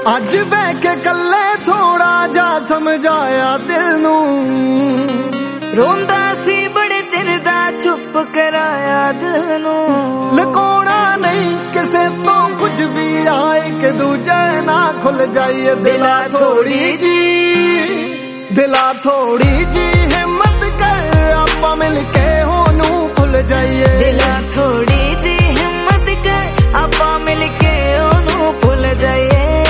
ਅੱਜ ਬਹਿ ਕੇ ਕੱਲੇ ਥੋੜਾ ਜਾ ਸਮਝਾਇਆ ਦਿਲ ਨੂੰ, ਰੋਂਦਾ ਸੀ ਬੜੇ ਚਿਰ ਦਾ ਚੁੱਪ ਕਰਾਇਆ ਦਿਲ ਨੂੰ। ਲੁਕਾਉਣਾ ਨਹੀਂ ਕਿਸੇ ਤੋਂ ਕੁਝ ਵੀ, ਆਏ ਕਿ ਦੂਜੇ ਨਾ ਖੁੱਲ ਜਾਈਏ। ਦਿਲਾ ਥੋੜੀ ਜੀ, ਦਿਲਾ ਥੋੜੀ ਜੀ ਹਿੰਮਤ ਕਰ, ਆਪਾਂ ਮਿਲ ਕੇ ਉਹਨੂੰ ਭੁੱਲ ਜਾਈਏ। ਦਿਲਾ ਥੋੜੀ ਜੀ ਹਿੰਮਤ ਕਰ, ਆਪਾਂ ਮਿਲ ਕੇ ਉਹਨੂੰ ਭੁੱਲ ਜਾਈਏ।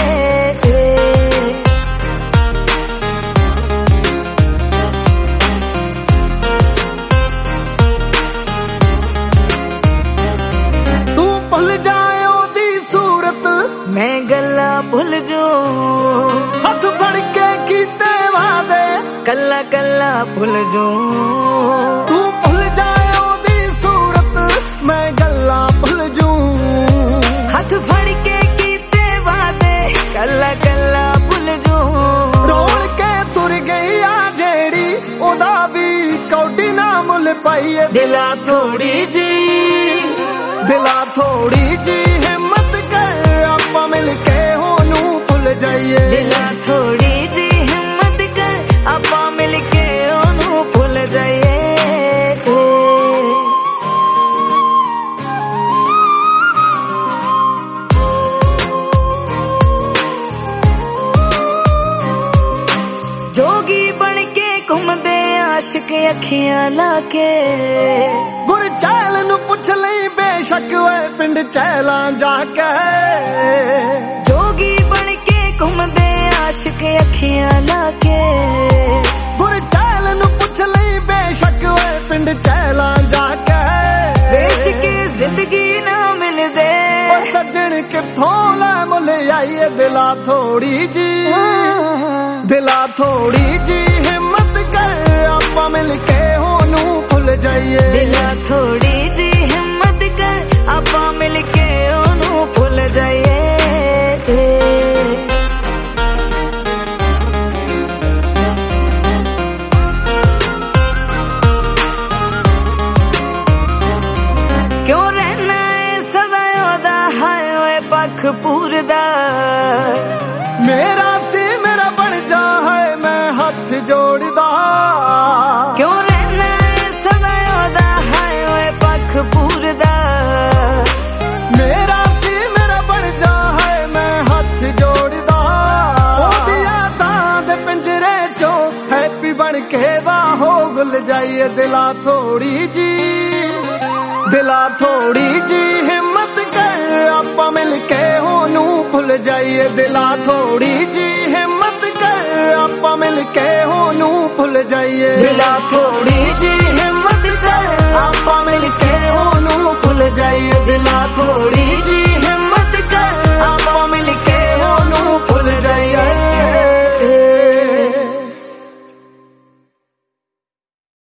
ਮੈਂ ਗੱਲਾਂ ਭੁੱਲ ਜੋ, ਹੱਥ ਫੜ ਕੇ ਕੀਤੇ ਵਾਦੇ ਕੱਲਾ ਕੱਲਾ ਭੁੱਲ ਜੋ। ਤੂੰ ਭੁੱਲ ਜਾਏ ਉਹਦੀ ਸੂਰਤ, ਮੈਂ ਗੱਲਾਂ ਭੁੱਲ ਜੂ। ਹੱਥ ਫੜ ਕੇ ਕੀਤੇ ਵਾਦੇ ਕੱਲਾ ਕੱਲਾ ਭੁੱਲ ਜੋ। ਰੋਲ ਕੇ ਤੁਰ ਗਈ ਆ ਜਿਹੜੀ, ਉਹਦਾ ਵੀ ਕੌਡੀ ਨਾ ਮੁੱਲ ਪਾਈਏ। ਦਿਲਾ ਥੋੜੀ ਜੀ, ਦਿਲਾ ਥੋੜੀ ਜੀ ਹਿੰਮਤ ਕਰ, ਆਪਾਂ ਮਿਲ ਕੇ ਉਹਨੂੰ ਭੁੱਲ ਜਾਈਏ। ਦਿਲਾ ਥੋੜੀ ਜੀ ਹਿੰਮਤ ਕਰ, ਆਪਾਂ ਮਿਲ ਕੇ ਉਹਨੂੰ ਭੁੱਲ ਜਾਈਏ। ਜੋਗੀ ਬਣ ਕੇ ਘੁੰਮਦੇ ਆਸ਼ਿਕ ਅੱਖੀਆਂ ਲਾ ਕੇ, ਗੁਰਚੈਲ ਨੂੰ ਪੁੱਛ ਲਈ ਬੇਸ਼ੱਕ ਓਏ ਪਿੰਡ ਚੈਲਾਂ ਜਾ ਕੇ। ਜੋਗੀ ਬਣ ਕੇ ਘੁੰਮਦੇ ਆਸ਼ਿਕ ਅੱਖੀਆਂ ਲਾ ਕੇ, ਗੁਰਚੈਲ ਨੂੰ ਪੁੱਛ ਲਈ ਬੇਸ਼ੱਕ ਓਏ ਪਿੰਡ ਚੈਲਾਂ ਜਾ ਕੇ। ਵੇਚ ਕੇ ਜ਼ਿੰਦਗੀ ਨਾ ਮਿਲਦੇ, ਓ ਸੱਜਣ ਕਿੱਥੋਂ ਲੈ ਮੁੱਲ ਆਈਏ। ਦਿਲਾ ਥੋੜੀ ਜੀ, ਦਿਲਾ ਥੋੜੀ ਜੀ ਹਿੰਮਤ ਕਰ, ਆਪਾਂ ਮਿਲ ਕੇ ਉਹਨੂੰ ਭੁੱਲ ਜਾਈਏ। ਦਿਲਾ ਥੋੜੀ ਜੀ ਹਿੰਮਤ ਕਰ, ਆਪਾਂ ਮਿਲ ਕੇ ਉਹਨੂੰ ਭੁੱਲ ਜਾਈਏ। ਕਿਉਂ ਰਹਿਣਾ ਏ ਸਦਾ ਉਹਦਾ, ਹਾਏ ਓਏ ਪੱਖ ਪੂਰਦਾ। ਮੇਰਾ ਸੀ ਮੇਰਾ ਬਣ ਜਾ, ਹੈ ਮੈਂ ਹੱਥ ਜੋੜਦਾ। ਕਿਉਂ ਰਹਿਣਾ ਏ ਸਦਾ ਉਹਦਾ, ਹਾਏ ਓਏ ਪੱਖ ਪੂਰਦਾ। ਮੇਰਾ ਸੀ ਮੇਰਾ ਬਣ ਜਾ, ਹੈ ਮੈਂ ਹੱਥ ਜੋੜਦਾ। ਉਹਦੀ ਯਾਦਾਂ ਦੇ ਪਿੰਜਰੇ ਚੋਂ ਹੈਪੀ ਬਣ ਕੇ ਬਾਹੋਂ ਗੁੱਲ ਜਾਈਏ। ਦਿਲਾ ਥੋੜੀ ਜੀ, ਦਿਲਾ ਥੋੜੀ ਜੀ ਹਿੰਮਤ ਕਰ, ਆਪਾਂ ਮਿਲ ਕੇ ਉਹਨੂੰ ਭੁੱਲ ਜਾਈਏ। ਦਿਲਾ ਥੋੜੀ ਜੀ ਹਿੰਮਤ ਕਰ, ਆਪਾਂ ਮਿਲ ਕੇ ਉਹਨੂੰ ਭੁੱਲ ਜਾਈਏ। ਦਿਲਾ